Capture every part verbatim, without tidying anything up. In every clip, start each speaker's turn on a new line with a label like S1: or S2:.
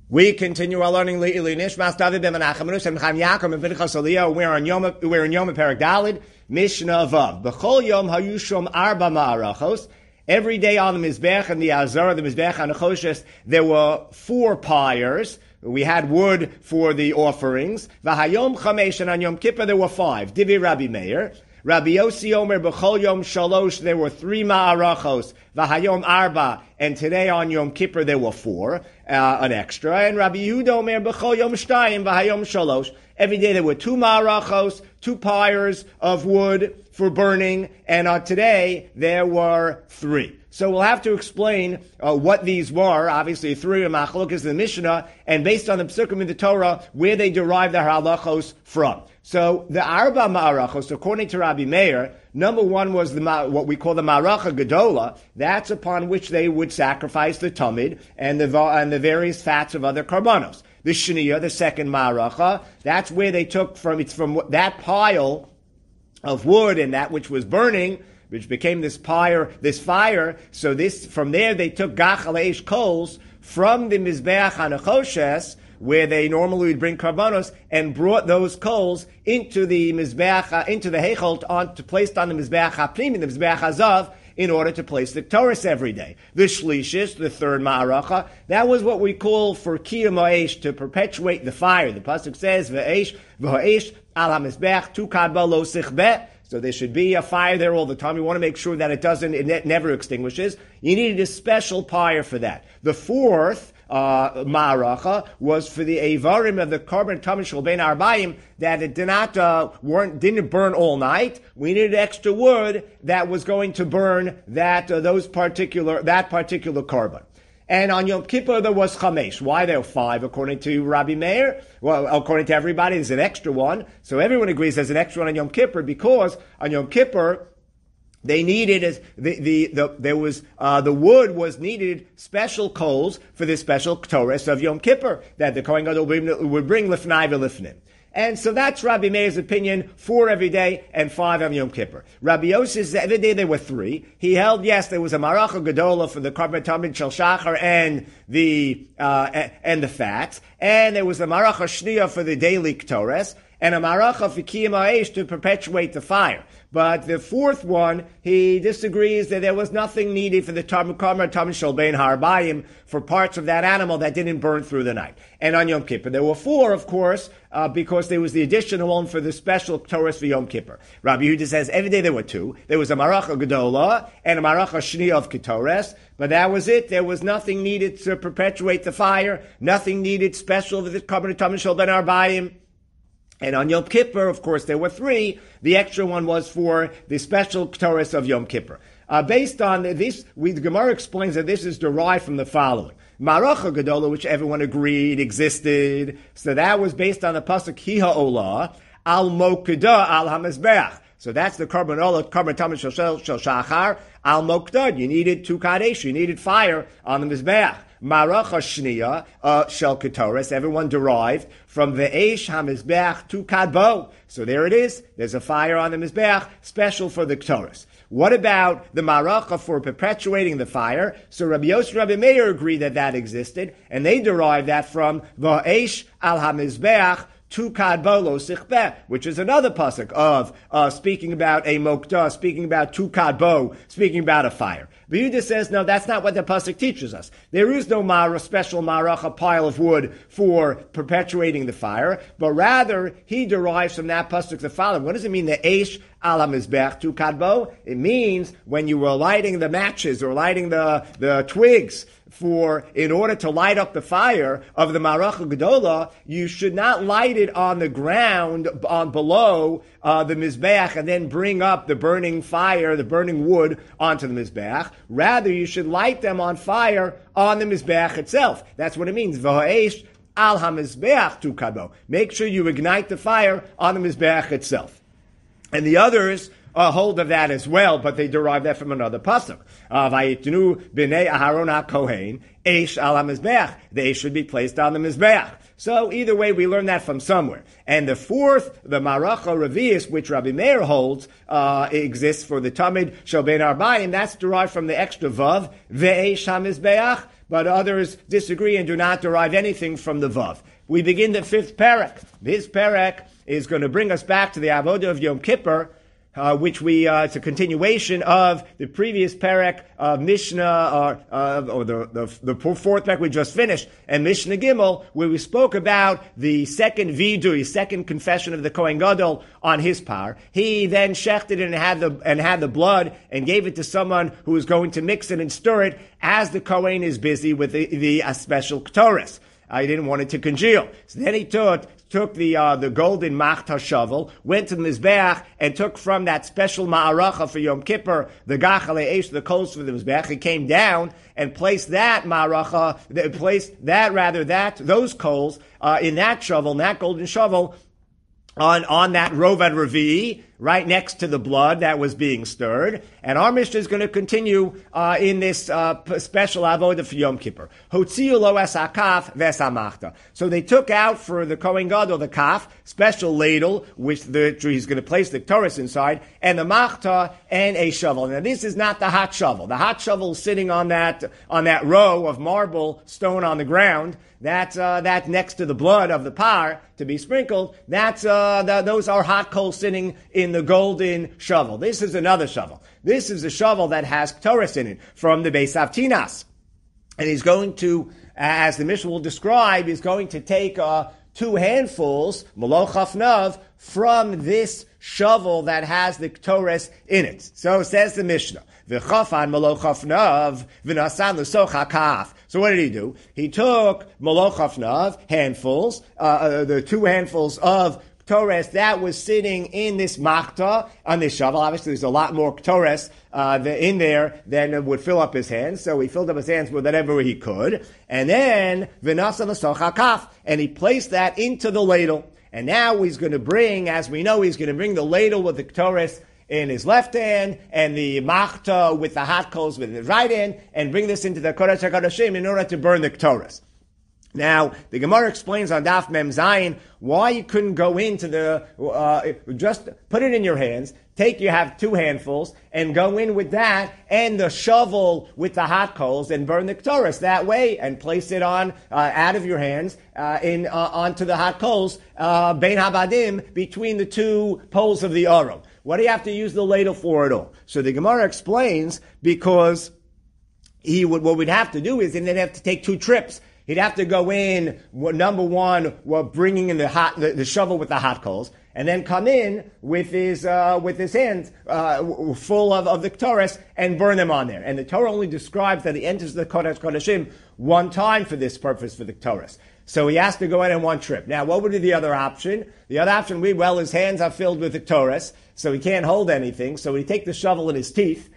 S1: We continue our learning. We're on Yom we're in Yom Perek Dalid, Mishnah Vav. B'chol Yom Hayushom Arba Ma'arachos. Every day on the Mizbech and the Azara, the Mizbech and the Choshes, there were four pyres. We had wood for the offerings. V'hayom Chamesh, and on Yom Kippur there were five. Divi Rabbi Meir. Rabbi Yossi Omer B'chol Yom Shalosh, there were three Ma'arachos. V'hayom Arba, and today on Yom Kippur there were four, uh, an extra. And Rabbi Yehuda Omer B'chol Yom Shtayim V'hayom Shalosh. Every day there were two Ma'arachos, two pyres of wood for burning, and uh, today there were three. So we'll have to explain uh, what these were. Obviously, three are machlokas in the Mishnah, and based on the Pesukim in the Torah, where they derive their halachos from. So the Arba Ma'arachos, according to Rabbi Meir, number one was the what we call the Ma'aracha Gedola. That's upon which they would sacrifice the Tamid and the and the various fats of other karbanos. The Shniya, the second Ma'aracha, that's where they took from. It's from that pile of wood and that which was burning, which became this fire, this fire. So this, from there they took gachal eish coals from the Mizbeach HaNechoshes, where they normally would bring karbanos, and brought those coals into the Mizbeach, into the Heichel, on, to placed on the Mizbeach HaPnimi, the Mizbeach HaZav, in order to place the Torah every day. The Shlishis, the third Ma'aracha, that was what we call for Kiyum Ha'esh, to perpetuate the fire. The Pasuk says, V'esh, V'ha'esh, al HaMizbeach, tukad ba lo sichbeh. So there should be a fire there all the time. We want to make sure that it doesn't, it never extinguishes. You needed a special pyre for that. The fourth uh, Ma'aracha was for the Eivarim of the Korban Tamid Shel Ben Arbayim, that it did not, uh, weren't, didn't burn all night. We needed extra wood that was going to burn that, uh, those particular, that particular Korban. And on Yom Kippur there was Chamesh. Why there were five according to Rabbi Meir? Well, according to everybody, there's an extra one. So everyone agrees there's an extra one on Yom Kippur, because on Yom Kippur they needed as the the, the there was uh, the wood was needed special coals for the special Ktores of Yom Kippur that the Kohen Gadol would bring lifnai v'lifnim. And so that's Rabbi Meir's opinion, four every day and five on Yom Kippur. Rabbi Yossi says every day there were three. He held, yes, there was a Maracha Gedola for the Korban Tamid Shel Shachar and the, uh, and the fats. And there was a Maracha Shniya for the daily Ktores, and a Maracha for Kiyum Ha'esh to perpetuate the fire. But the fourth one, he disagrees that there was nothing needed for the Korban Tamid Shel Ben Harbayim for parts of that animal that didn't burn through the night. And on Yom Kippur, there were four, of course, uh, because there was the additional one for the special Torah for Yom Kippur. Rabbi Yehuda says every day there were two. There was a Maracha Gedola and a Maracha Shni of Ketores, but that was it. There was nothing needed to perpetuate the fire, nothing needed special for the Korban Tamid Shel Ben Harbayim. And on Yom Kippur, of course, there were three. The extra one was for the special Ktores of Yom Kippur. Uh, based on this, we, the Gemara explains that this is derived from the following. Maracha Gedola, which everyone agreed existed. So that was based on the Pasuk Hiha Olah, Al Mokeda Al HaMizbeach. So that's the Korban Olah, Korban Tamid Shel Shachar, Al Mokdad. You needed two Kadesh, you needed fire on the Mizbeach. Maracha Shniya, uh, Shel Ketores, everyone derived from the Eish HaMizbeach to Kadbo. So there it is. There's a fire on the Mizbeach, special for the Ketores. What about the Maracha for perpetuating the fire? So Rabbi Yossi and Rabbi Meir agree that that existed, and they derived that from the Eish al HaMizbeach to Kadbo lo sichbeh, which is another pasuk of uh, speaking about a mokdah, speaking about tu kadbo, speaking about a fire. Yehuda says, no, that's not what the pasuk teaches us. There is no mara, special marach, a pile of wood for perpetuating the fire, but rather he derives from that pasuk the following. What does it mean, the eish ala mizbech tu kadbo? It means when you were lighting the matches or lighting the, the twigs for, in order to light up the fire of the Maracha Gedola, you should not light it on the ground, on below uh, the Mizbeach, and then bring up the burning fire, the burning wood onto the Mizbeach. Rather, you should light them on fire on the Mizbeach itself. That's what it means. V'ha'esh al ha-Mizbeach tu kadbo. Make sure you ignite the fire on the Mizbeach itself. And the others Uh, hold of that as well, but they derive that from another pasuk. Vayitnu b'nei Aharon HaKohen eish al ha-mizbeach. They should be placed on the mizbeach. So either way, we learn that from somewhere. And the fourth, the Maracha Revius, which Rabbi Meir holds, uh, exists for the Tamid Shel Ben Arbayim. That's derived from the extra vav ve'eish ha-mizbeach. but others disagree and do not derive anything from the Vav. We begin the fifth parak. This parak is going to bring us back to the Avodah of Yom Kippur, Uh, which we, uh, it's a continuation of the previous parak of Mishnah, or, uh, or the, the, the fourth parak we just finished, and Mishnah Gimel, where we spoke about the second vidui, second confession of the Kohen Gadol on his par. He then shechted it and had the, and had the blood and gave it to someone who was going to mix it and stir it as the Kohen is busy with the, the uh, special Ktoris. I didn't want it to congeal. So then he took, took the, uh, the golden machta shovel, went to the Mizbeach, and took from that special ma'aracha for Yom Kippur, the gachale eish, the coals for the Mizbeach. He came down and placed that ma'aracha, placed that, rather, that, those coals, uh, in that shovel, in that golden shovel, on, on that Rovad Revi'i, right next to the blood that was being stirred. And our Mishnah is going to continue uh, in this uh, special avodah for Yom Kippur. Hotziu lo es hakaf ves hamachta. So they took out for the Kohen Gadol the kaf, special ladle, which the, he's going to place the Torah inside, and the machta and a shovel. Now this is not the hot shovel. The hot shovel is sitting on that on that row of marble stone on the ground. That's uh, that's next to the blood of the par to be sprinkled. That's uh, the, those are hot coals sitting in the golden shovel. This is another shovel. This is a shovel that has Ktoris in it from the Beis Avtinas. And he's going to, as the Mishnah will describe, he's going to take uh, two handfuls, Moloch Hafnav, from this shovel that has the Ktoris in it. So says the Mishnah. V'chafan Moloch Hafnav v'nasan l'soch hakaf. So what did he do? He took Moloch Hafnav, handfuls, uh, uh, the two handfuls of Ktores that was sitting in this machta on this shovel. Obviously, there's a lot more Ktores uh, in there than would fill up his hands. So he filled up his hands with whatever he could. And then, v'nasa l'soch hakaf. And he placed that into the ladle. And now he's going to bring, as we know, he's going to bring the ladle with the Ktores in his left hand, and the machta with the hot coals with his right hand, and bring this into the Kodesh HaKodashim in order to burn the Ktores. Now, the Gemara explains on Daf Mem Zayin why you couldn't go into the, uh, just put it in your hands, take, you have two handfuls, and go in with that, and the shovel with the hot coals, and burn the Ktoris that way, and place it on, uh, out of your hands, uh, in, uh, onto the hot coals, uh, Bein Habadim, between the two poles of the Aron. What do you have to use the ladle for at all? So the Gemara explains, because he would, what we'd have to do is, and they'd have to take two trips. He'd have to go in, number one, well, bringing in the hot, the, the shovel with the hot coals, and then come in with his, uh, with his hands, uh, full of, of the Ktoris, and burn them on there. And the Torah only describes that he enters the Kodesh Kodashim one time for this purpose, for the Ktoris. So he has to go in in one trip. Now, what would be the other option? The other option would be, well, his hands are filled with the Ktoris, so he can't hold anything, so he'd take the shovel in his teeth.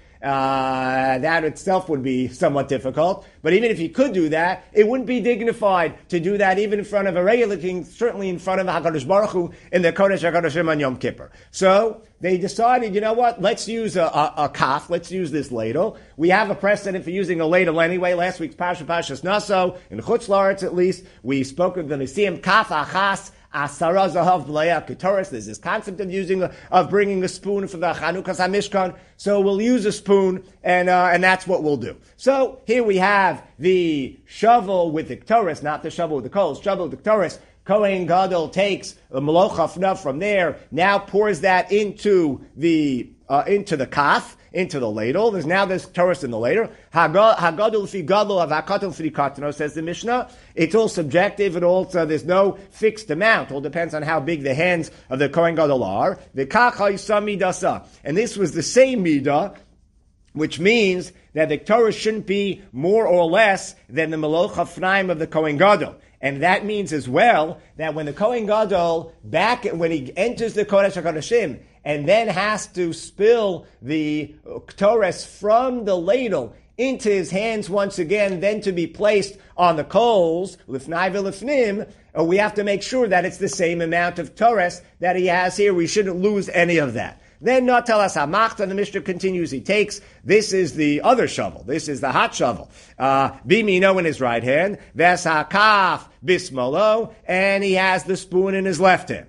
S1: Uh, that itself would be somewhat difficult. But even if he could do that, it wouldn't be dignified to do that even in front of a regular king, certainly in front of HaKadosh Baruch Hu in the Kodesh HaKodashim on Yom Kippur. So they decided, you know what, let's use a, a, a kaf, let's use this ladle. We have a precedent for using a ladle anyway. Last week's Pasha Pashas Naso, in Chutz La'aretz at least, we spoke of the Nisim kaf achas, Asara Zahav B'leya Ketoris. There's this concept of using, a, of bringing a spoon for the Chanukas HaMishkan. So we'll use a spoon, and uh, and that's what we'll do. So here we have the shovel with the Ketoris, not the shovel with the coals, shovel with the Ketoris. Kohen Gadol takes the Moloch Hafnav from there, now pours that into the uh, into the kaf, into the ladle. There's now this Torah in the ladle. Hagadol fi gadol avakatel fi katno, says the Mishnah. It's all subjective. It also, there's no fixed amount. It all depends on how big the hands of the Kohen Gadol are. V'kach ha'isa midasa. And this was the same midah, which means that the Torah shouldn't be more or less than the Moloch Hafnaim of the Kohen Gadol. And that means as well that when the Kohen Gadol, back when he enters the Kodesh HaKodashim, and then has to spill the Ktores from the ladle into his hands once again, then to be placed on the coals, lifnai v'lifnim, we have to make sure that it's the same amount of Ktores that he has here. We shouldn't lose any of that. Then Natalas HaMachta, the Mishnah continues, he takes, this is the other shovel, this is the hot shovel, uh, Bimino in his right hand, Ves HaKaf Bismolo, and he has the spoon in his left hand.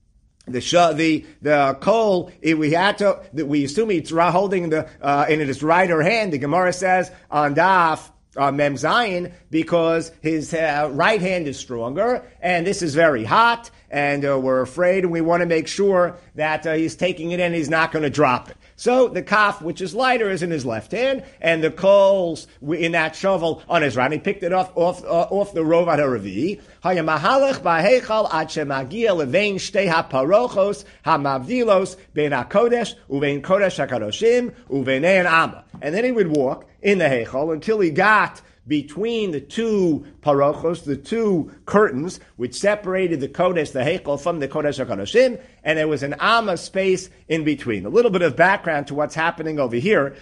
S1: The sh- the the coal, it, we had to, we assume he's holding the, uh, in his right hand, the Gemara says, on Daf, uh, Mem Zayin, because his uh, right hand is stronger, and this is very hot, and uh, we're afraid, and we want to make sure that uh, he's taking it in, he's not going to drop it. So the kaf, which is lighter, is in his left hand, and the coals in that shovel on his right. He picked it off off, uh, off the rov haravi. Hayamahalech ba'heichal ad shemagia levein shtei haparochos hamavdilos bein hakodesh uvein kodesh hakadoshim uveinei amma. And then he would walk in the heichal until he got between the two parochos, the two curtains, which separated the Kodesh, the Heichal, from the Kodesh HaKadoshim, and there was an Amma space in between. A little bit of background to what's happening over here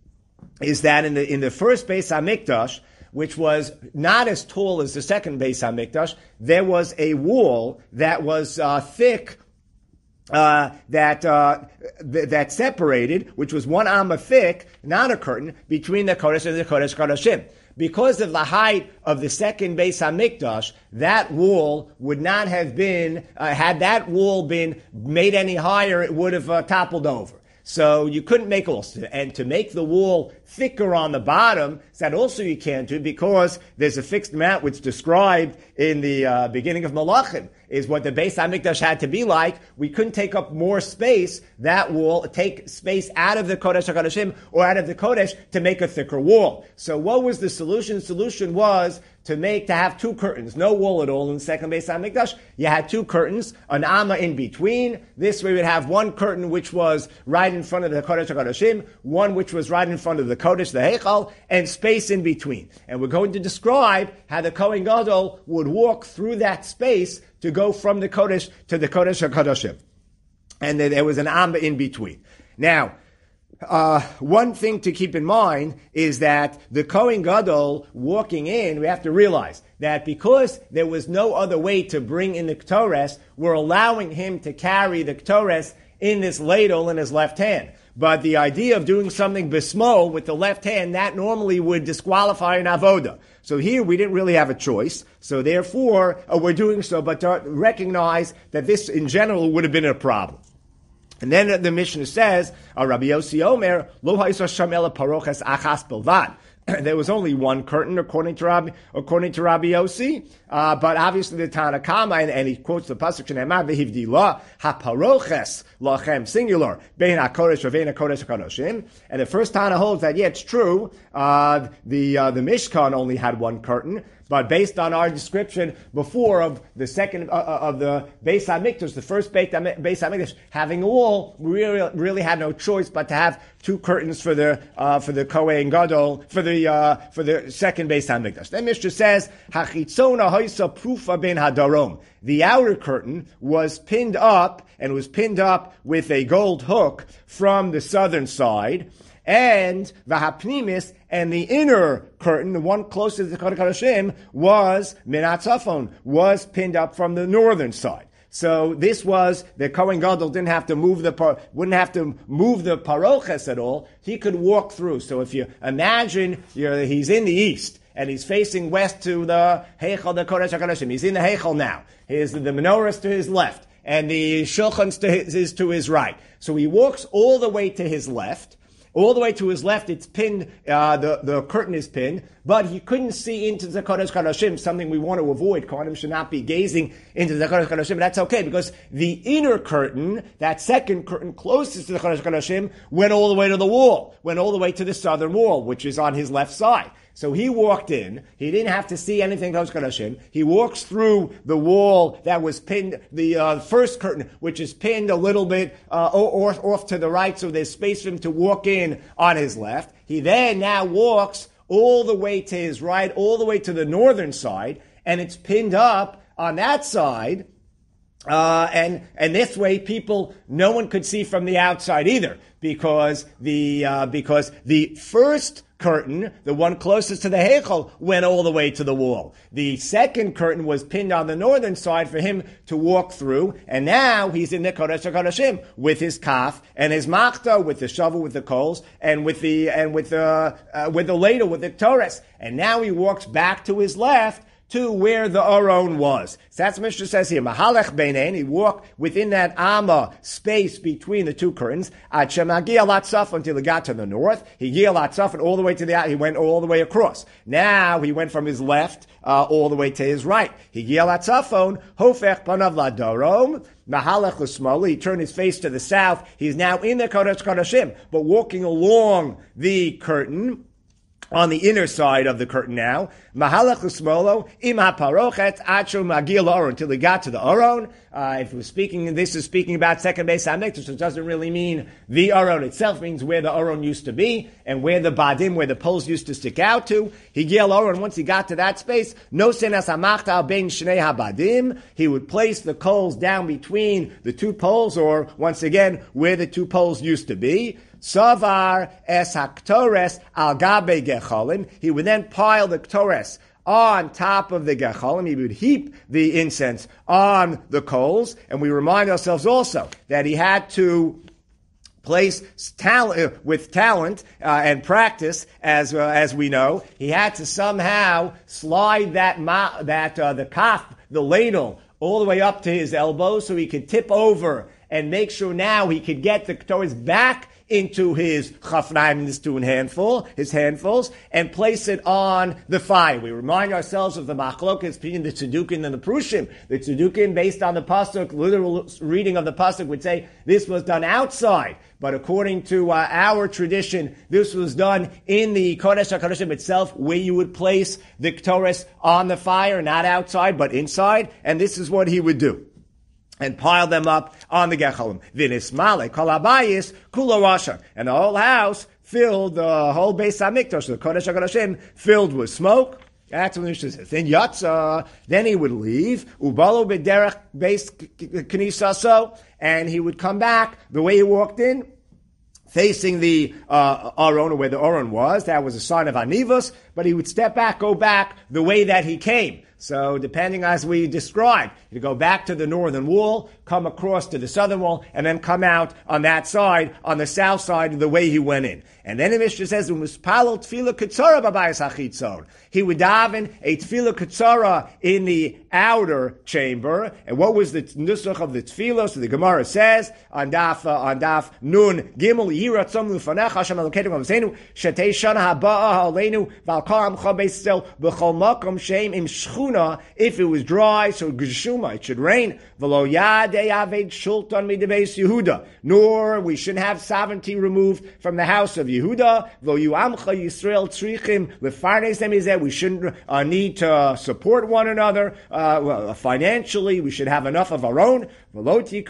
S1: is that in the in the first Beis HaMikdash, which was not as tall as the second Beis HaMikdash, there was a wall that was uh, thick, Uh, that uh, th- that separated, which was one amma thick, not a curtain, between the Kodesh and the Kodesh Kodashim. Because of the height of the second Beis HaMikdash, that wall would not have been, uh, had that wall been made any higher, it would have uh, toppled over. So you couldn't make walls. And to make the wall thicker on the bottom, that also you can't do, because there's a fixed amount which described in the uh, beginning of Malachim, is what the Beis HaMikdash had to be like. We couldn't take up more space, that wall, take space out of the Kodesh HaKodashim or out of the Kodesh to make a thicker wall. So what was the solution? The solution was to make, to have two curtains, no wall at all in the second Beis HaMikdash. You had two curtains, an amma in between. This way we would have one curtain which was right in front of the Kodesh HaKodashim, one which was right in front of the Kodesh, the Heichal, and space in between. And we're going to describe how the Kohen Gadol would walk through that space to go from the Kodesh to the Kodesh HaKodashim. And then there was an amma in between. Now, Uh, one thing to keep in mind is that the Kohen Gadol walking in, we have to realize that because there was no other way to bring in the Ktores, we're allowing him to carry the Ktores in this ladle in his left hand. But the idea of doing something bismol with the left hand, that normally would disqualify an avoda. So here we didn't really have a choice. So therefore, uh, we're doing so, but to recognize that this in general would have been a problem. And then the Mishnah says, Rabbi Yossi Omer, Lo ha'isa sham ela paroches achas belvad. There was only one curtain, according to Rabbi, according to Rabbi Yossi. Uh, but obviously the Tana Kama, and, and he quotes the pasuk Shneimar v'hivdila haparoches lachem singular bein hakodesh v'bein hakodesh hakadoshim. And the first Tana holds that yeah, it's true. Uh, the uh, the Mishkan only had one curtain. But based on our description before of the second, uh, of the Beis HaMikdash, the first Beis HaMikdash having a wall, we really, really had no choice but to have two curtains for the, uh, for the Kohen Gadol, for the, uh, for the second Beis HaMikdash. Then Mishnah says, Hachitzona hoisa prufa ben hadarom. The outer curtain was pinned up, and was pinned up with a gold hook from the southern side. And v'hapnimis, and the inner curtain, the one closest to the Kodesh HaKodashim, was minat tzafon, was pinned up from the northern side. So this was, the Kohen Gadol didn't have to move the, wouldn't have to move the paroches at all. He could walk through. So if you imagine, you're, he's in the east, and he's facing west to the Heichal, the Kodesh HaKodashim. He's in the Heichal now. His, the menorah to his left, and the shulchan is to his right. So he walks all the way to his left. All the way to his left, it's pinned, uh, the, the curtain is pinned, but he couldn't see into the Kodesh HaKodashim, something we want to avoid. Kohanim should not be gazing into the Kodesh HaKodashim, but that's okay, because the inner curtain, that second curtain closest to the Kodesh HaKodashim, went all the way to the wall, went all the way to the southern wall, which is on his left side. So he walked in, he didn't have to see anything Kodesh HaKodashim. He walks through the wall that was pinned, the uh, first curtain, which is pinned a little bit uh, off, off to the right, so there's space for him to walk in on his left. He then now walks all the way to his right, all the way to the northern side, and it's pinned up on that side. Uh, and, and this way people, no one could see from the outside either, because the, uh, because the first curtain, the one closest to the Heichal, went all the way to the wall. The second curtain was pinned on the northern side for him to walk through, and now he's in the Kodesh HaKodashim with his kaf and his machta, with the shovel, with the coals, and with the and with the uh, with the ladle, with the Torres. And now he walks back to his left to where the Aron was. So that's what Mishnah says here. Mahalech beinen, he walked within that Amma space between the two curtains. Ad shemagia latzaf, until he got to the north. He gia latzaf, and all the way to the, he went all the way across. Now he went from his left, uh, all the way to his right. He gia latzafon, hofech panav ladarom, mahalech l'smali, he turned his face to the south. He's now in the Kodesh Kodashim, but walking along the curtain, on the inner side of the curtain now, mahalach l'smolo im haparochet achu magil aron, until he got to the aron. Uh, if we're speaking, this is speaking about second base hamikdash, it doesn't really mean the aron itself, means where the aron used to be and where the badim, where the poles used to stick out to. He gil aron. Once he got to that space, no senas hamachta ben shnei habadim. He would place the coals down between the two poles, or once again where the two poles used to be. Savar es haktores al gabe gecholim. He would then pile the ktores on top of the gecholim. He would heap the incense on the coals. And we remind ourselves also that he had to place talent, with talent uh, and practice, as uh, as we know, he had to somehow slide that ma- that uh, the kaf, the ladle, all the way up to his elbow, so he could tip over and make sure now he could get the ktores back into his chafnaim, his two handful, his handfuls, and place it on the fire. We remind ourselves of the machlokas between the Tzedukin and the Prushim. The Tzedukin, based on the pasuk, literal reading of the pasuk, would say this was done outside. But according to uh, our tradition, this was done in the Kodesh HaKodeshim itself, where you would place the Ktores on the fire, not outside, but inside. And this is what he would do, and pile them up on the gecholim. V'nismale kol habayis kulo rasha, and the whole house filled, the whole Beis Hamikdash, the Kodesh HaKodashim, filled with smoke. That's what Mishnah says. Then Yatza, then he would leave. Ubalo b'derech Beis Knisaso, and he would come back the way he walked in, facing the uh, Aron, where the Aron was. That was a sign of Anivus, but he would step back, go back the way that he came. So depending as we described, you go back to the northern wall, come across to the southern wall, and then come out on that side, on the south side, the way he went in. And then the Mishnah says, "U'mispalel tefillah ketzara b'bayis hachitzon." He would daven a tefillah ketzara in the outer chamber. And what was the nusach of the tefillah? So the Gemara says on daf uh, on daf nun gimel yiratzom lufanecha Hashem Elokeinu v'amseinu shetei shana haba'a ha'aleinu v'alkar amcha beisel b'chol makom sheim im shchuna. If it was dry, so geshuma, it should rain. V'lo yadei aved shultan midebeis Yehuda. Nor we shouldn't have sovereignty removed from the house of Yehuda. V'lo yu amcha Yisrael tzrichim lefarnes them is that we shouldn't uh, need to support one another uh, well, financially. We should have enough of our own. Nor should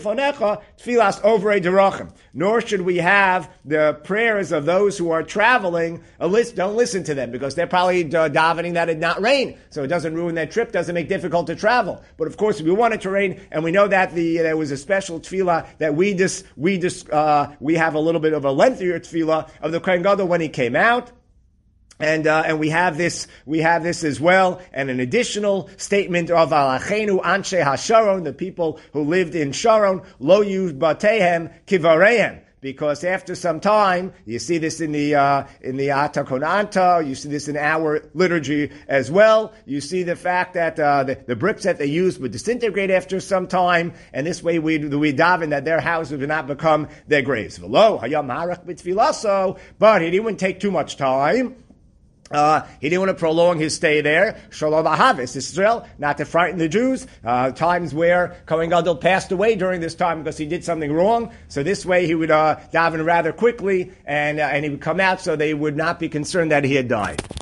S1: we have the prayers of those who are traveling. Don't listen to them, because they're probably davening that it not rain, so it doesn't ruin their trip, doesn't make difficult to travel. But of course, if we want it to rain, and we know that the there was a special tefillah that we dis, we dis, uh, we have a little bit of a lengthier tefillah of the Kohen Gadol when he came out. And uh, and we have this we have this as well, and an additional statement of Alachenu Anshe HaSharon, the people who lived in Sharon, Lo Yu Batehem Kivarehem. Because after some time, you see this in the uh, in the Ata Konanta, you see this in our liturgy as well. You see the fact that uh, the, the bricks that they used would disintegrate after some time, and this way we we daven that their houses would not become their graves. But he didn't take too much time. Uh, he didn't want to prolong his stay there. Shalom Ahavis, Israel, not to frighten the Jews. Uh, times where Kohen Gadol passed away during this time because he did something wrong. So this way he would uh, daven rather quickly, and uh, and he would come out so they would not be concerned that he had died.